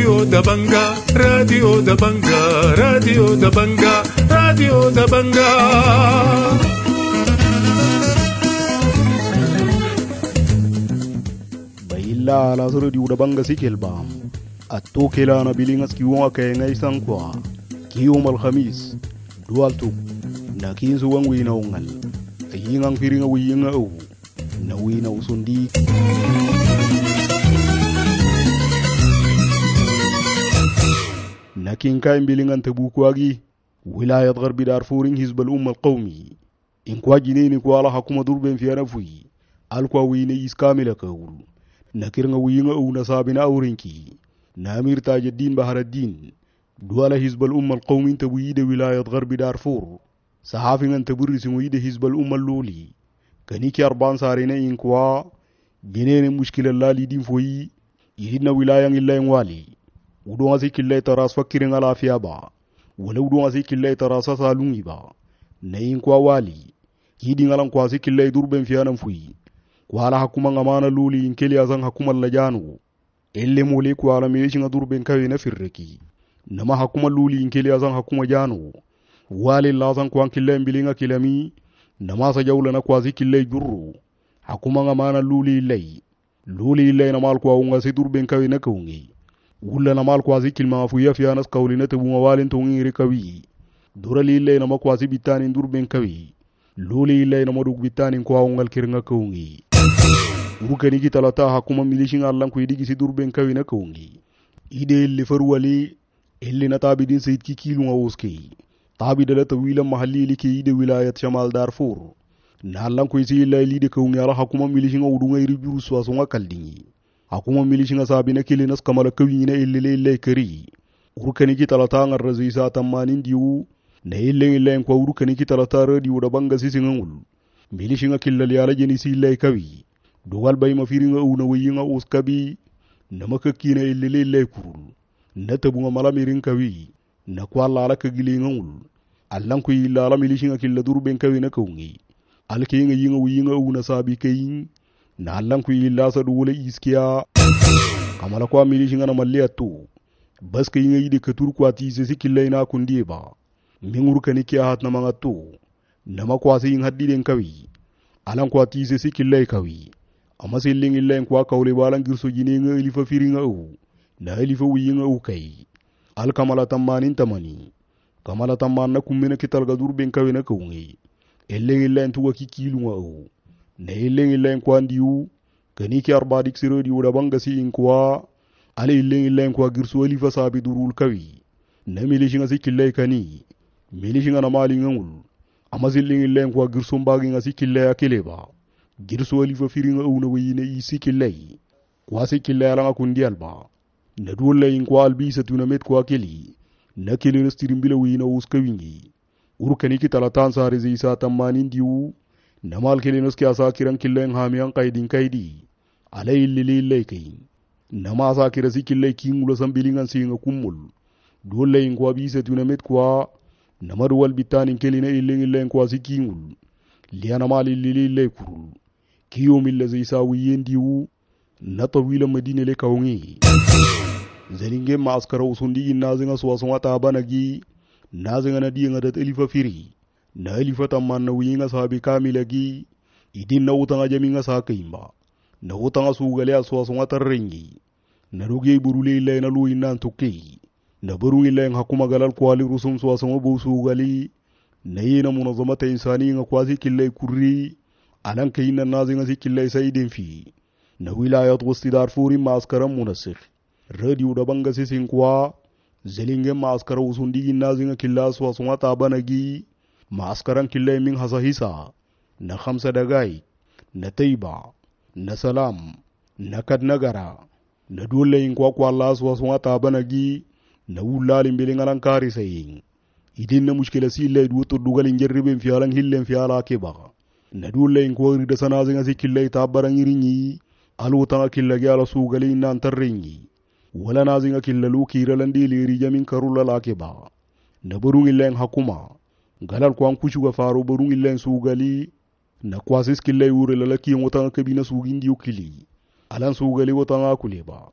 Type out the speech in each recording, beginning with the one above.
Radio da Banga, Radio da Banga, Radio da Banga, Radio da Banga. Baila la Radio da Banga sikelbam. Atokela na bilingas kiwonga kay ngay sankwa. Kiyom alhamis, dualtuk, na kinsu wang wina ungal. Ayingang piringa wiyinga u, na wina usundi. Nakin kain bilingan tabukwagi, wilayat Gharbi Darfurin Hizb al-Umma al-Qawmi. Inkwa jineni kwa ala hakuma durben fiana fui, alkwa wina iskamila kawul. Nakirnga wiyinga u nasabina aurinki. نامير تاج الدين بحر الدين دوال حزب الأمة القومي تبويد ولاية غرب دارفور صحافي ان تبرس مويد حزب الأمة اللولي كنيكي 4 سارين إنكوا جنين مشكلة لا لدين فوي يهدنا ولاية إلا ينوالي ودوان سيك الله تراس فكرين على فيابا ولو دوان سيك الله تراس سالوني با نينكوا والي يهدين على نكوا سيك الله دربن فيانا فوي كوالا حكومة غمانا لولي إنكلي أزان حكومة اللجانو elle mole ko ala me shinga durben kawe na firreki nama hakuma luli inkeli azan hakuma jano wali lazan ko ankille mbilinga kilami nama sa jawla na kwazi kille jurru hakuma ngamana luli lay na mal ko unga si durben kawe na kawngi wulla na mal kwazi kilma fu ya fianas kawlina te bunga walin to ngiri kawi durali lay na makwazi bitani durben kawe luli lay na moduk bitani ko ungal kirnga kawngi urukani ki talata hakuma milishin allan ku idigi si durben kawina kawngi ide li farwali illi na tabidin sayid ki kilu nga uski tabidala tawila mahalli li ki ide wilayat shamal darfur na allan ku isi illa li de kawngi ala hakuma milishin udunga iri juru swaso nga kaldingi hakuma milishin sabina kile nas kamala kawina illi kari urukani ki talata ngar razisa tamanin diu na illen ko urukani ki talata radio da banga sisingul milishin killal yala jeni si illa kawi dogal bay ma firinga una wayinga uskabi na makakina illele kurul na tabunga malamirin kawi na kwalla ala kagilinga ul allan ko illa ala milishinga killa durben kawi na kawngi alkinga yinga wayinga una sabi kayin na allan ko illa sa dole iskiya kamala kwa milishinga na malliyatu baska yinga yide katur kwati se sikillaina kundiye ba mingur kaniki hat na mangato na makwasi yin haddiden kawi alan kwati se sikillai kawi amma silling illa kwa kawle balan girso jinenga elifa firinga u na elifa wiyinga u kai al kamala tamanin tamani kamala tamanna kummena kital gadur ben kawena kawngi ellen illa tuwa kikilunga u na ellen illa kwa ndiu kaniki arbadik sirodi uda bangasi inkwa ale ellen illa kwa girso elifa sabi durul kawi na milishinga sikillai kani milishinga na mali ngul amma silling illa kwa girso mbagi nga sikillai akeleba girso alifa firinga una wayine isikillai kwa sikillai ala kundi alba na dole in kwa albisa tuna met kwa keli na keli restirimbila wayina uskawingi urkani ki talatan sare zisa tamanin diu na mal keli noski asa kiran killen hamiyan kaidi alai lililai kai na ma asa kira sikillai kingulo sambilingan singa kummul dole in kwa bisa tuna met kwa na marwal bitanin keli na illen kwa sikingul liana mali lililai kurul kiyo milla zai sawi yendiwu na tawila madina le kawngi zalinge maskara usundi nazinga suwaswa ta banagi nazinga na diinga dat elifa firi na elifa tamanna winga sabi kamilagi idin na utanga jaminga sakaimba na utanga sugale aswaswa tarrengi na ruge burule illa na luin nan tukki na baru illa hakuma galal kwali rusum suwaswa bu sugali na yina munazamata insani nga kwazi killai kurri alan kayina nazinga sikillai saidin fi na wilayat wasti darfuri maskaram munasir radio da banga sisinkwa zelinge maskara usundi nazinga killas waswa tabanagi maskaran killai min hasahisa na khamsa dagai na taiba na salam na kadnagara na dole in kwa Allah waswa tabanagi na wullalin bilingalan kari sayin idin na mushkila sillai duto dugalin jarriben fialan hillen fiala ke ba na dole in ko rida sanazinga sikillai tabaran irinyi alwata killagi ala sugali nan tarrinyi wala nazinga killalu kiralandi leri jamin karula lake ba na burun illen hakuma galal ko an kushuga faru burun illen sugali na kwasis killai wure lalaki wata kabina sugindi ukili alan sugali wata akule ba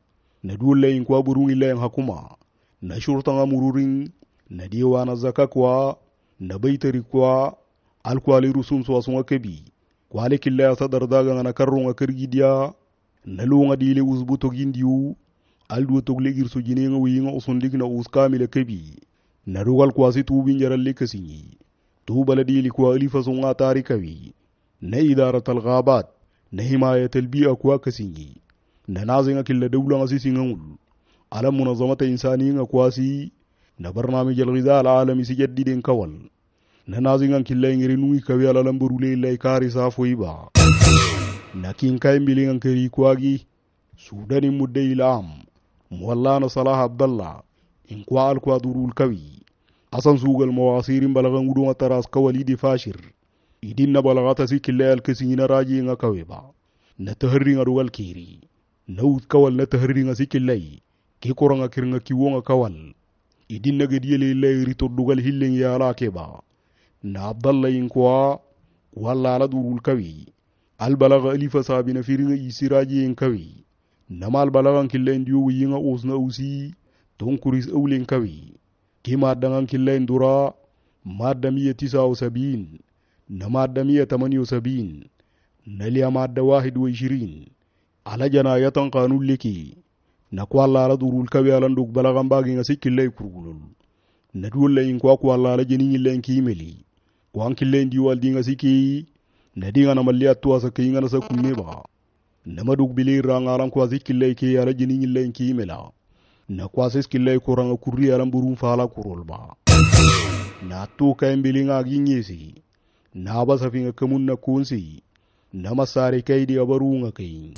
na dole in kwa burun ilayen hakuma na shurtan amururin na dewa na zaka kwa na baitari kwa alkwali rusun so sun akabi kwale killa sadar daga na karrun akirgidiya na lunga dile uzbuto gindiu aldu to legir so jine nga winga usundig na uskamile kabi na rugal kwasi tubin jaral lekasi tubala dili kwa alifa sunga tarikawi na idaratul ghabat na himayatul bi'a kwa kasinyi na nazinga killa dawla ngasi ngul ala munazamata insani nga kwasi na barnamij al-ghidha al-alami sijaddidin kawal na nazinga killa ngiri nui kawi ala lamburule ilay kari safoiba na kinkai mbilinga keri kwagi sudani mudde ilam muwallana salah abdallah in kwa al-kwa durul kawi asan sugal mawasirin balagan gudu mataras kawalidi fashir idin na balagata si killa al-kasina raji nga kawiba na taharri nga rugal kiri na ut kawal na taharri nga si killay ki koranga kirnga kiwonga kawal idin na gadiyele ilay rito dugal hilling yala keba na abdallah in kwa walla ala durul kawi al-balaga alifa sabina firinga isiraji in kawi na mal balagan killa indiyo yinga usna usi tonkuris awlen kawi ki maddangan killa indura maddamiya 79 na maddamiya 78 na liya madda 21 ala jana yatan qanun liki na kwalla ala durul kawi ala nduk balagan bagi nga sikilla kurgulul na dulle in kwa kwalla ala jeni len kimeli kwa killa indiyo waldi nga siki na dinga na malliya tuwa sa kinga na sa kunne ba na maduk bilir rangaran kwa sikilla ke ala jeni len kimela na kwa sikilla ko ranga kurri ala burun fala kurol ba na to kay mbilinga ginyesi na ba safinga kamun na kunsi na masare kai di abarunga kai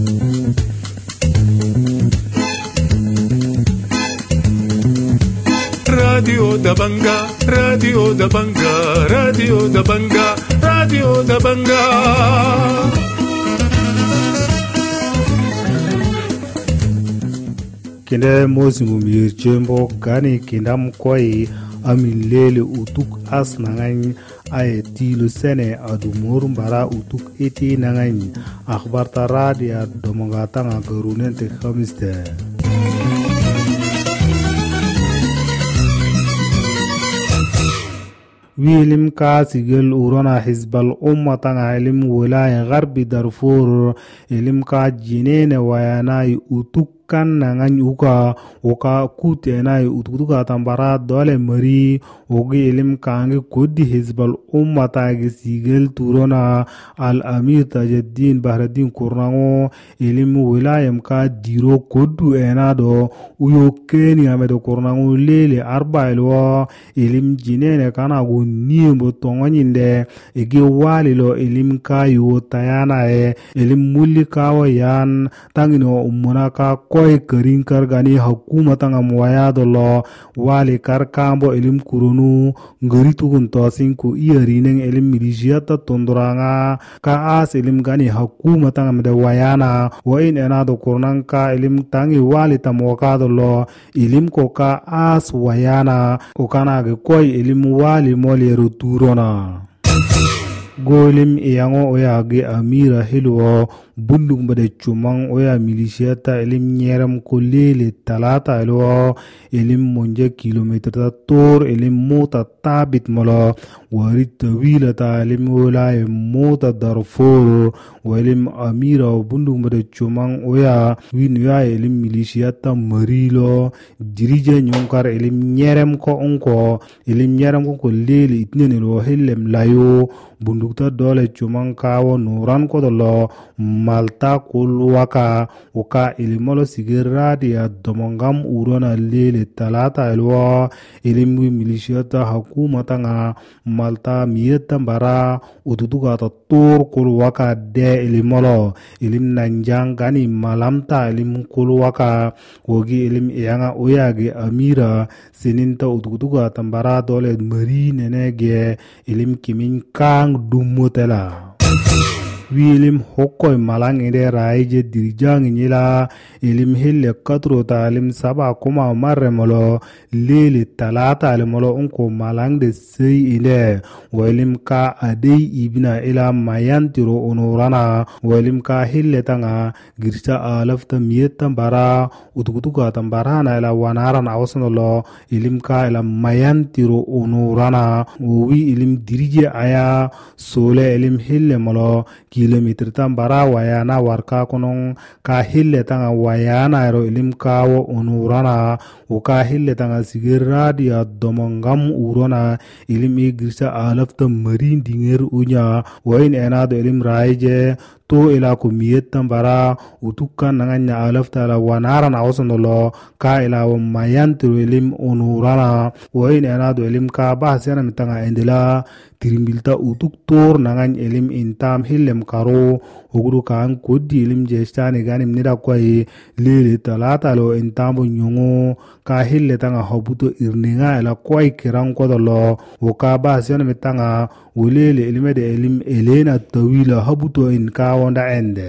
Radio da Banga, Radio da Banga, Radio da Banga, Radio da Banga. Kende mosingu mirchembo gani kindam koi amilele utuk as nangan ay tilo sene adumur mbara utuk eti nangan akhbar taradia domongata nga garunente khamiste. ويلم كاسيجل ورانا حزب الأمة علم ولاية غرب دارفور علم كاجينين ويانا يؤتوك kan nangan uka kutena utuka tambara dole mari ogi ilim kange kodi hizbal ummata ge sigel turona al amir tajaddin bahraddin kurrango ilim wilayam ka diro kodu enado uyo keni amedo kurrango lele arbailwa ilim jinene kana go nimbo tongonyinde ege walilo ilim ka yo tayana ilim mulika wa yan tangino umunaka koy karin kargani hukuma nga mwaya dolo wali karkambo ilim kurunu ngari tukun tosin ku iyarineng ilim milisiata tondoranga ka as ilim gani hukuma nga mda wayana wa in enado kurnan ka ilim tangi wali tamwaka dolo ilim ko ka as wayana ukana ge koy ilim wali moli ruturona golim iyango oyage amira hilwo bundung bade chumang oya milisiata elim nyeram kolele talata elwo elim monje kilometer tor elim mota tabit molo warit tawila ta elim ola mota darfur elim amira bundung bade chumang oya winya elim milisiata marilo dirije nyonkar elim nyerem ko onko elim nyeram ko kolele itnene lo hellem layo bundukta dole chumang kawo nuran ko dolo malta kulwaka uka ilimolo sigiradi ya domongam urona lele talata elwa ilimwi milisiata hakumata nga malta miyeta mbara ututuka ta tor kulwaka de ilimolo ilim nanjang gani malamta ilim kulwaka wogi ilim iyanga oyage amira sininta ututuka tambara dole mari nenege ilim kimin kang dumotela wilim hokkoy malang inde raije dirjang nyila ilim hille katro talim saba kuma marre molo lele talata molo unko malang de sei inde walim ka adei ibna ila mayantiro onurana walim ka hille tanga girsa alafta miyeta bara utukutuka tambarana ila wanaran awsnolo ilim ka ila mayantiro onurana wi ilim dirije aya sole ilim hille molo kilometer tambara wayana warka konong ka hille tanga wayana ro ilim ka wo onurana o ka hille tanga sigiradi ya domongam urona ilim igirsa alafta marin dinger unya wain enado ilim raije to ila ko miyetan bara utukan nanganya alafta la wanaran awsonolo ka ila wa mayantiro ilim onurana wain enado ilim ka bahsena mitanga endela tirimbilta utuk tor nangan elim intam hillem karo oguru kan kodi elim jestani ganim nida kwai lele talata lo intambo nyongo ka hille tanga hobuto irninga ela kwai kirang kodolo o ka bahsena mitanga ulele elimede elim elena tawila hobuto in ka wonda ende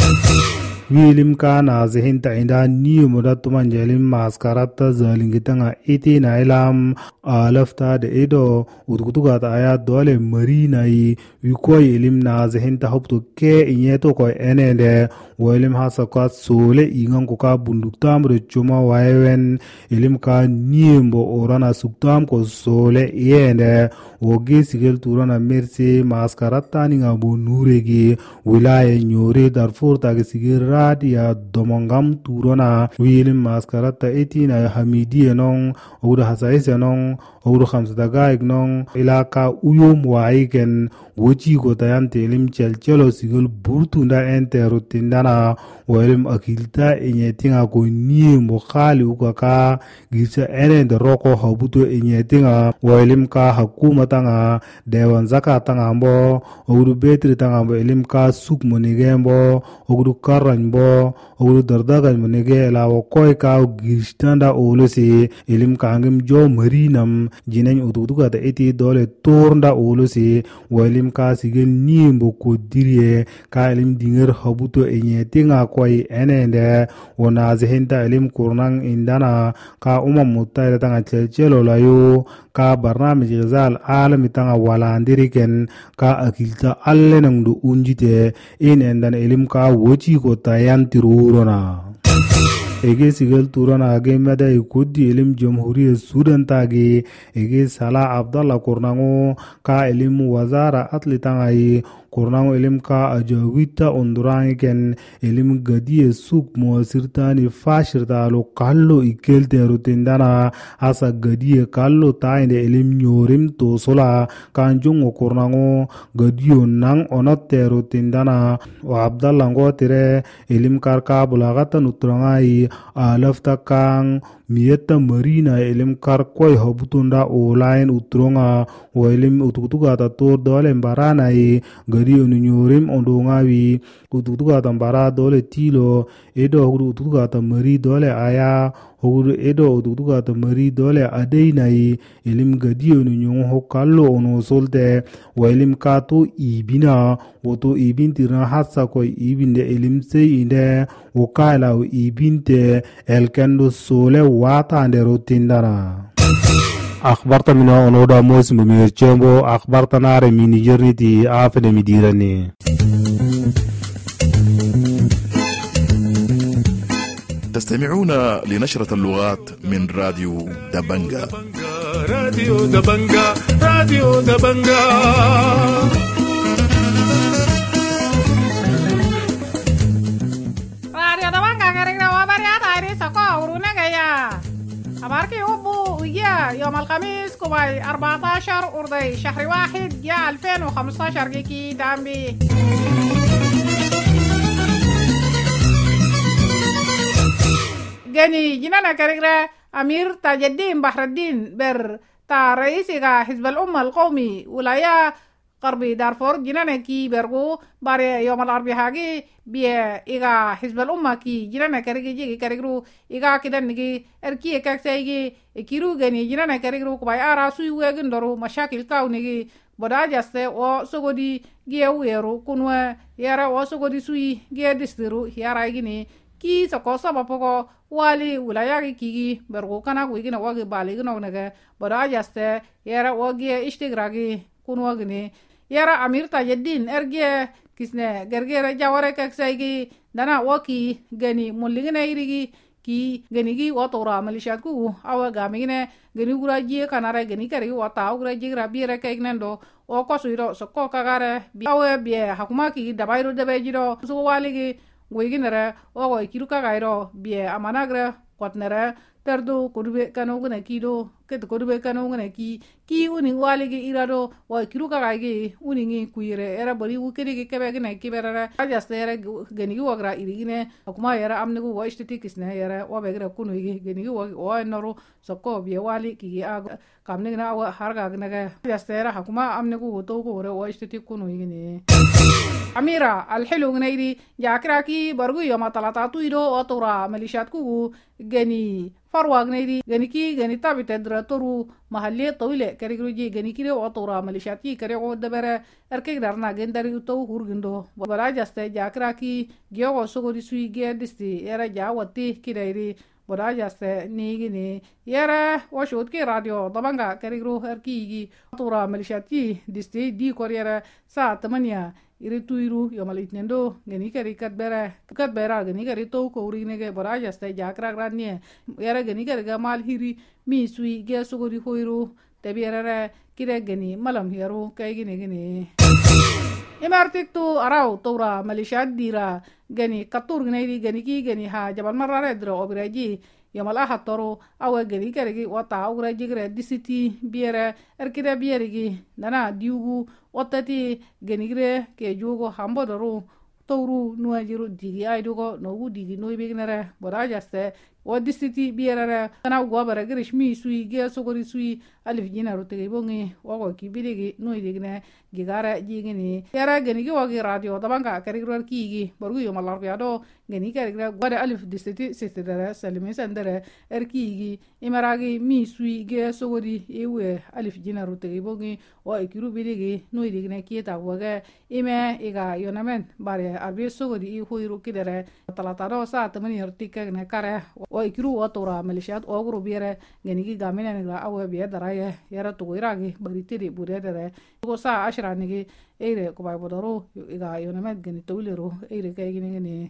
wilim kana zihinta inda niyo mudatuman jelim maskarata zalingitanga iti na ilam alafta de edo utukutuka ta aya dole marina yi wikoy ilim na zihinta hopto ke inyeto ko enende wilim hasa kwa sole ingan ko ka bunduktam re chuma waewen ilim ka niembo orana suktam ko sole yende woge sigel turana mersi maskarata ninga bonuregi wilaya nyore darfur ta sigel ya domongam turona wilim maskarata etina hamidi enong ogudo hasaise enong ogudo khamsadaga ignong ilaka uyum waiken wochi ko tayante elim chelchelo sigel burtunda entero tindana wilim akilta enyetinga ko niembo khali ukaka gisa enende roko habuto enyetinga wilim ka hakuma tanga dewan zakatanga mbo ogudo betri tanga mbo elim ka sukmonigembo ogudo karanbo ogudo dardagan monege la koy ka gistanda olosi elim kangem jo marinam jinen ututuka ta eti dole tornda olosi wilim ka sigel nimbo ko dirye ka elim dinger habuto enyetinga koy enende wona zehenta elim kurnang indana ka mutayra tanga chelchelo layo ka barnamij gizal alami tanga walandiriken ka akilta allenang du unjite in endan elim ka wochi ko tayantirurona ege sigel turana age meda ikudi elim jamhuriyat sudan tage ege sala abdallah kurnango ka elim wazara atli tangai kurnango elim ka ajawita ondurangen elim gadiye suk moasirtani fashirta lo kallo ikelte rutindana asa gadiye kallo tainde elim nyorim to sola kanjungo kurnango gadiyo nang onotte rutindana wa abdallah ngotere elim karka bulagata nutrangai alafta kang miyeta marina elim kar koy hobutunda olain utronga wa elim utukutuka ta tor dole mbarana yi gari onu nyorim ondonga wi utukutuka ta mbara dole tilo edo utukutuka ta mari dole aya hogudu edo utukutuka ta mari dole adeina yi elim gadi onu nyongo hokallo ono solte wa elim kato ibina woto ibintirna hassa koy ibinde elim sei inde wakaila ibinte elkendo sole wata ndero tindana akhbarta mina onoda mosim mirchembo akhbarta nare mini jerniti afede midirani تستمعون لنشرة اللغات من راديو دبنجا. راديو دبنجا راديو دبنجا أباركي أبو يا يوم الخميس كوباي 14 أرضي شهر 1 يا 2015 جيكي دامبي جاني جنانا كريكرا أمير تاج الدين بحر الدين بر تا رئيسي حزب الأمة القومي ولايا قربي دارفور جنانا كي برغو باري يوم الأربعاء هاجي بيا إيغا حزب الأمة كي جنانا كريكي جيكي كريكرو إيغا كده نجي إركي كاكسايجي كيرو جاني جنانا كريكرو كباي آرا سوي ويغن دارو مشاكل كاو نجي boda jaste o sogodi gie weru kunwe yara o sogodi sui gie distiru yara gini ki soko saba poko wali wilaya ki bergo kana ku gina wagi bali gina nege boda jaste yara o gie istigragi kunwa gini yara Amir Tajuddin ergie kisne gergere jaware kaksaigi dana waki gani mulligina irigi ki gani gi watora malishat ku awa gamine gani guraji kanare gani kari wata guraji rabire kagnendo o kosuiro sokko kagare awe bie hakuma ki dabairo dabejiro so waligi goiginere o go kiru kagairo bie amanagre kotnere terdo kodube kanoguna kido ket kodube kanoguna ki uni waligi irado o kiru kagage uningi kuire era bari ukeri kebe gina kibere ajastere gani wagra irigine akuma era amnigu wa istiti kisne era o begra kunu gani o noro sokko bie wali ki kamne gina wa harga gina ajastere hakuma amnigu to ko o istiti kunu igine Amira alhilu gnairi jakraki bargu yoma talata tuiro otora malishat ku gani farwa gnairi gani ki gani tabite dratoru mahalle tawile karigruji gani kire otora malishati kare o dabere erkek darna gendari to hurgindo bala jaste jakraki gyogo sogori sui ge disti era jawati kidairi boda jaste nigini yara washut ki radio dabanga karigru erkigi otora malishati disti di koryera sa 8 iri tuiru yomal itnendo gani kari katbera gani kari to ko urinege boda jaste jakra granie yara gani kari gamal hiri mi sui ge sogori hoiru tebiere kire gani malam hero kay gini imartik tu arau tora malishat dira gani katur gani ki gani ha jabal marare dro obraji yamala hatoro awe gani kari wata obraji gre disiti biere erkida biere gi nana diugu watati gani gre ke jugo hambodoro tawru nuajiru digi aidugo nogu digi noibignere boda jaste o disiti biere kana gobare grishmi sui ge sogori sui alif jina rutege bongi ogo kibirigi noidigne gigara jigini yara gani gi wagi radio tabanga karigro kigi borgu yomalar biado gani karigra gode alif disiti sistere salimi sandere erkigi imaragi mi sui ge sogori ewe alif jina rutege bongi o ikiru birigi noidigne kieta wage ime iga yonamen bare arbi sogori i hoiru kidere talataro sa tamani artika ne kare o ikiru otora malishat ogru biere gani gi gamina ne awe biye daraye yara tuiragi baritiri buredere go sa ashrani eire ko bay bodoro iga yonamet gani tawlero eire kay gini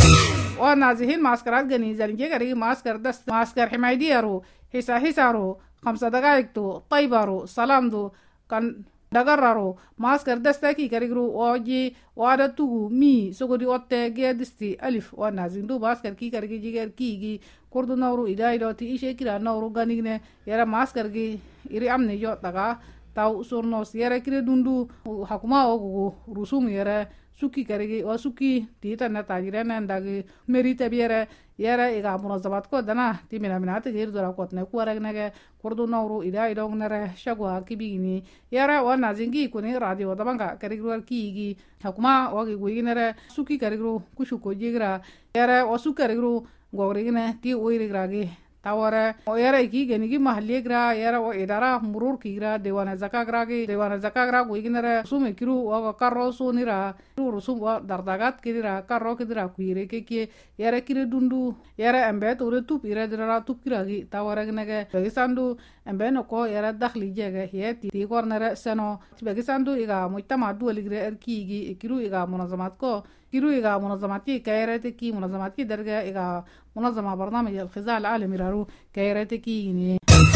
o nazihin maskarat gani zalinge gari maskar himaydiyaro hisaro 5 دقائق تو طيبارو سلام دو kan dagararo maskar dastaki karigru oji wada tugu mi sogodi otte gedisti alif wa nazindu maskar ki karigi jiger ki kurdu nawru idaido ti ishe kira nawru ganigne yara maskar gi iri amne yo taga taw surnos yara kire dundu hakuma ogu rusum yara suki karigi o suki tita na tajire na ndagi merite biere yara iga munazabat ko dana timina minate gir dora kotne kuaragnage kurdu nawru idaido nare shagwa kibigini yara wa nazingi kuni radio tabanga karigru kigi hakuma ogi guiginere suki karigru kushuko jigra yara o sukarigru gogrigne ti oirigragi tawara o yara iki genigi mahalli gra yara o idara murur kigra dewana zakagra guiginere sume kiru o karro sunira rusum o dardagat kidira karro kidira kuire keke yara kire dundu yara embe tore tup ira dira tup kiragi tawara gnege begisandu embe no ko yara dakhli jege yeti ti kornere seno begisandu iga mujtama duwaligre erkigi kiru iga munazamat ko kiru iga munazamati kayrete ki munazamati derga iga منظمة برنامج الخزاء العالمي رارو كايرتكي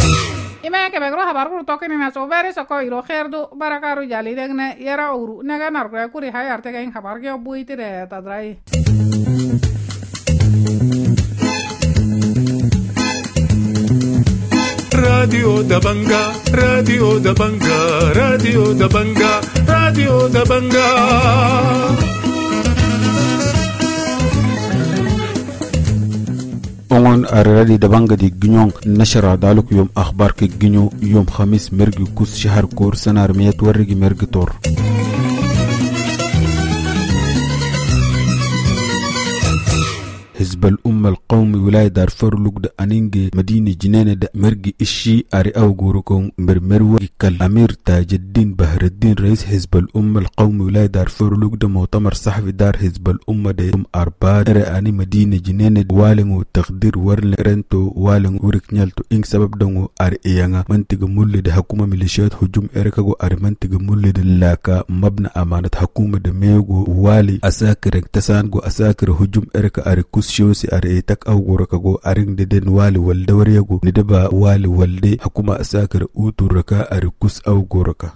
إما كبيرو هبارو توكني ناسو باريس أكو يرو خير دو بركارو جالي دغنا يرا أورو نغا نارغا كوري هاي أرتكين خباركي أبوي تري تدراي راديو دبنجا راديو دبنجا راديو دبنجا راديو دبنجا ongon aradi dabanga di gnyon nashara daluk yom akhbar ke gnyo yom khamis mergi kus shahar kor sanar miyat warigi mergi tor hizb حزب الأمة القومي ولاية دارفور لقد أنينجي مدينة جنينة دا مرجي إشي أري أو جوركم مرمرو كال أمير تاج الدين بهر الدين رئيس حزب الأمة القومي ولاية دارفور لقد مؤتمر صحفي دار حزب الأمة دا يوم أربعة أني مدينة جنينة والنغو تقدير ورل رنتو والنغو وركنيالتو إن سبب دونغو أري إيانا منطقة مولد حكومة ميليشيات هجوم إركاغو أري منطقة مولد لاكا مبنى أمانة حكومة دميغو والي أساكر اكتسانغو أساكر هجوم إركا أري كوسيوسي أري إيتاك أو غوركاغو أرين دين والي والدوريغو ندبا والي والدي حكومة أساكر أوتو ركا أري كوس أو غوركا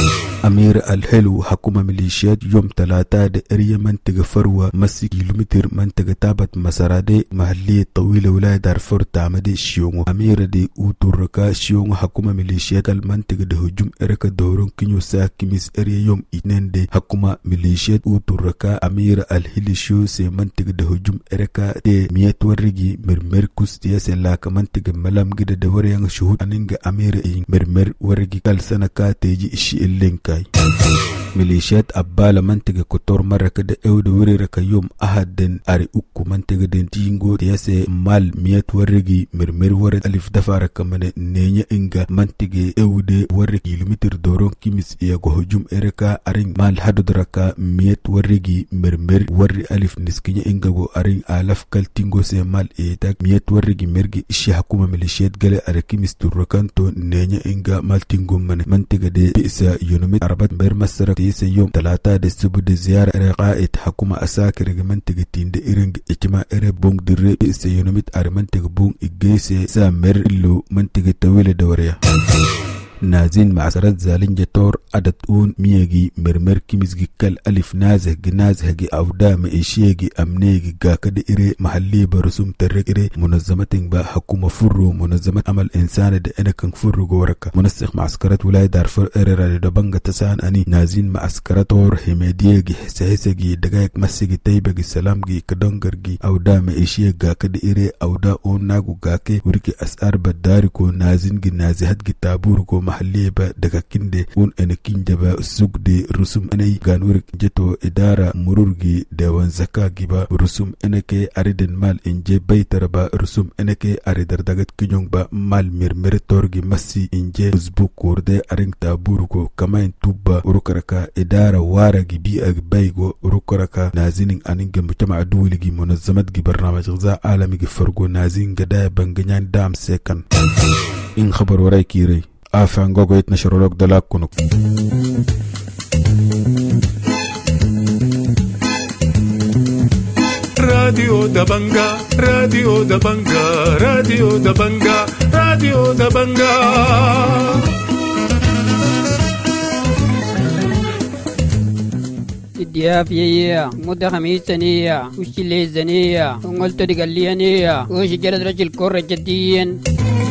أمير الحلو حكومة ميليشيات يوم 3 دا إريا منطقة فروة مسي كيلومتر منطقة تابت مسارادي محلية طويلة ولاية دارفور تعمدي شيونغو أمير دي أوتو ركا شيونغو حكومة ميليشيات المنطقة دا هجوم إركا دورون كينيو ساكيميس إريا يوم 2 دي حكومة ميليشيات أوتو ركا أمير الحلو شو سي منطقة دا هجوم إركا دي ميت ورقي مرمر كوستيا سلاكا منطقة ملام جدا دوريان شهود أنينغ أمير إين مرمر ورقي كال سنكا تيجي إشي اللينكاي ميليشيات أبالا منطقة كتور مرة كده اودو وريركا يوم أحدن أري أكو منطقة دين تينغو تياسي مال ميت ورقي مرمر ورد ألف دفاركا من نينيا إنغا منطقة اودو ورقي كيلومتر دورون كيميس إياغو هجوم إركا أرين مال حدو دركا ميت ورقي مرمر وري ألف نسكينيا إنغاغو أرين آلاف كالتينغو سي مال إيتاك ميت ورقي مرقي إشي حكومة ميليشيات غالي أري كيميس توركانتو نينيا إنغا مال تينغو من منطقة دي بئسا يونمت عربات بير مسرك تيسا يوم 3 دسبو دي زيارة رقائد حكومة أساكر منطقة تين دي إرنج إجماع إرى بونغ دري بئسا يونمت أري منطقة بونغ إجيسي سامر إلو منطقة طويلة دوريا نازين معسرات زالين جتور عدد اون ميجي مرمر كيمزجي كال ألف نازه جنازه جي أودا مئشيجي أمنيجي جاكد إري محلي برسوم ترك إري منظمة با حكومة فرو منظمة عمل إنسان دي أنا كن فرو جوركا منسق معسكرات ولاية دارفور إري رالي دبنغ تسان أني نازين معسكراتور هميديجي حسيسجي دقايق مسجي تيبجي سلامجي كدنجرجي أودا مئشيجي جاكد إري أودا اون ناغو جاكي وركي أسعار بداركو نازين جي نازهات جي تابوركو محلية با دكاكين ون انكين جبا سوق دي رسوم اني غانورك جتو ادارة مرورجي ديوان زكاكي با رسوم انكي اردن مال انجي بيتر با رسوم انكي اردر داغت كنيون با مال مرمر تورجي مسي انجي بزبوك كورده ارنك تابوركو كمان توبا روكركا ادارة وارجي بي اغبايغو روكركا نازين اننجي مجتمع دولي منظمات برنامج غذاء عالمي فرقو نازين غدايا بنغنيان دام سيكن إن خبر وراي كيري آفان غوغو يتنشر لك دلاك كنوك راديو دبنجا راديو دبنجا راديو دبنجا راديو دبنجا الديافية مدة 5 سنية وش اللي زنية وقلت دي قليانية وش جلد رجل كورة جديا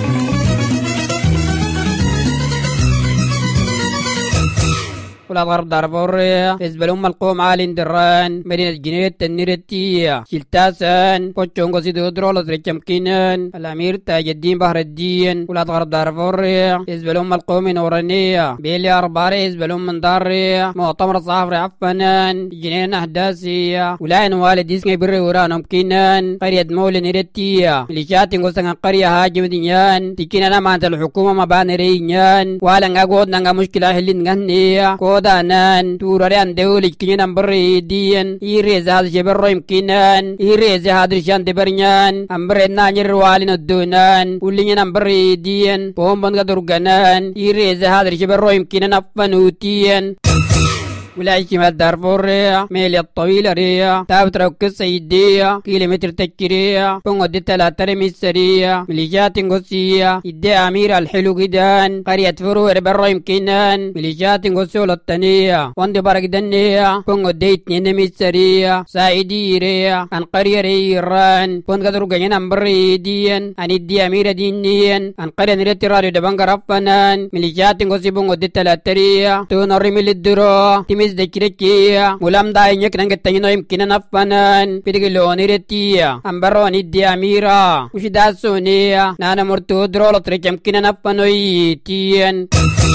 ولا ضرب دارفوريا حزب الأمة القوم عالين دران مدينة جنينة النيرتية شلتاسان بوچونغو سيدو درولة ريكمكينان الأمير تاج الدين بهر الدين ولا ضرب دارفوريا حزب الأمة القوم نورانية بيلي أرباري حزب الأمة ندارية مؤتمر صافري عفنان جنينة أحداثية ولاين والد اسمي بري ورانهم كينان قرية مولى نيرتية مليشات نغسان قرية هاجم دينيان تكينا نمانت الحكومة مباني رينيان والا نغاقود نغا مشكلة هلين نغنية دانان توراريان دولج كينان بريدين يريز هذا جبر يمكنان يريز هذا شان دبرنيان امبرنا نيروالين الدونان ولين بريدين بومبن قدرغنان يريز هذا جبر يمكنان افنوتين ولاية شمال دارفور ميلي الطويلة ريا تابترك السيدية كيلومتر تكرية بونغو دي 3 ميسرية مليشات نغسية إدي أمير الحلو جدان قرية فرور برا يمكنان مليشات نغسول التانية واندي بارك دنية بونغو دي 2 ميسرية سايدي ريا عن قرية ريران بونغو قدرو غينا بريدين عن إدي أمير دينيين عن قرية نريتي راديو دبانغ رفنان مليشات نغسي بونغو دي 3 ريا تونر ميلي الدرو دكيركيا مولام داي نيك نانغ تانينو يمكن نفنان بيدغلوني رتيا امبروني دي اميرا وشداسونيا نانا مرتو درولو تريك يمكن نفنو يتين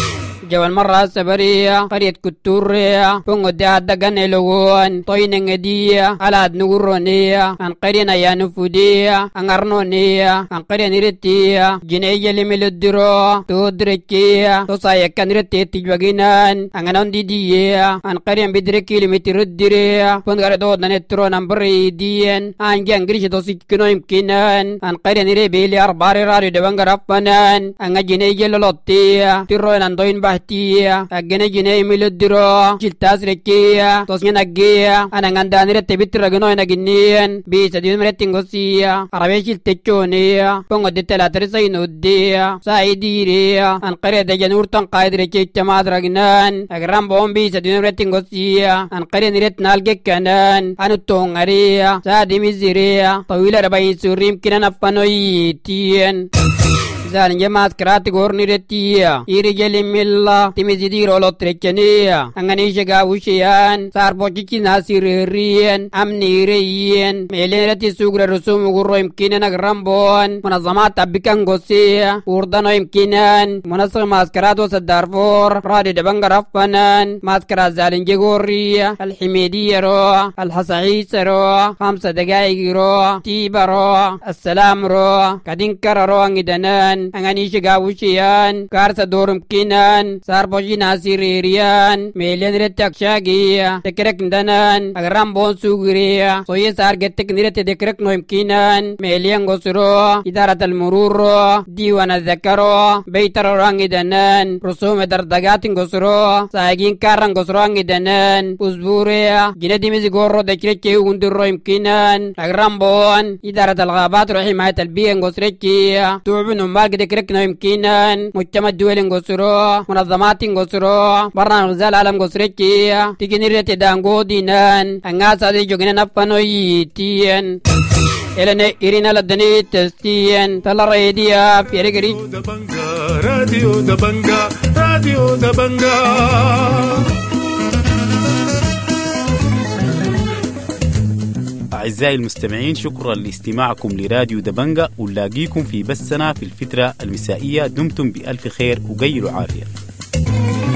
جو المرة السبرية قرية كتورية بونغو دي دقن لغون طوين ngediya ala nuguroniya an qarina ya nufudiya an arnoniya an qarina retiya jineya limiludiro to drekiya to saya kan reti tijwaginan an anon didiya an qarina bidreki limitirudiya pon gara do nanetro nambri diyen an jangri to sikino imkinan an qarina rebeli arbari rari de bangarapanan an jineya lolotiya tiro nan doin bahtiya agene jiney miludiro jiltas rekiya to nyagiya ngandani rete bitira gano ina ginnian bisa di mereting gosia arabeshil techoniya pongo de tela teresa inudia saidiria an qare de janur tan qaidre ke tamadra ginan agram bombi bisa di mereting gosia an qare niret nalge kanan anu tongaria sadi miziria tawila rabai surim kinan apanoi tien zalin jemaat krati gorni retia iri jeli milla timizidi rolo trekenia angani jega ushian sar bochichi nasirerien amni reien melen reti sugre rusum gurro imkinan agrambon munazamat abikan gosia urdano imkinan munasam maskarato sadarfor radi de bangarafanan maskara zalin jegoria alhimidiya ro alhasaisi ro 5 دقائق ro tibaro assalam ro kadin kararo angidanan angani shiga wushiyan karsa dorum kinan sarboji nasiririyan melen retak shagiya tekrek ndanan agram bon sugriya soye sar getek nirete dekrek noim kinan melian gosro idarat al mururo diwan al-zakaro beitar rangidanan rusum dardagatin gosro saagin karang gosro rangidanan usburiya ginedi mizigorro dekreke undurro imkinan agram bon idarat al-ghabat rahimat al-biyan gosrekiya tu'binu دكركنا يمكنا مجتمع الدول غسرو منظمات غسرو برنامج غزال العالم غسركي تيجي ريت دانغو دينان انغاسا دي جوغنا نفانو يتين إلنا إيرينا لدني تستين تلا راديا فيرغري راديو دبنجا راديو دبنجا أعزائي المستمعين، شكرا لاستماعكم لراديو دبنجا، ونلاقيكم في بثنا في الفترة المسائية. دمتم بألف خير وقيلوا عافية.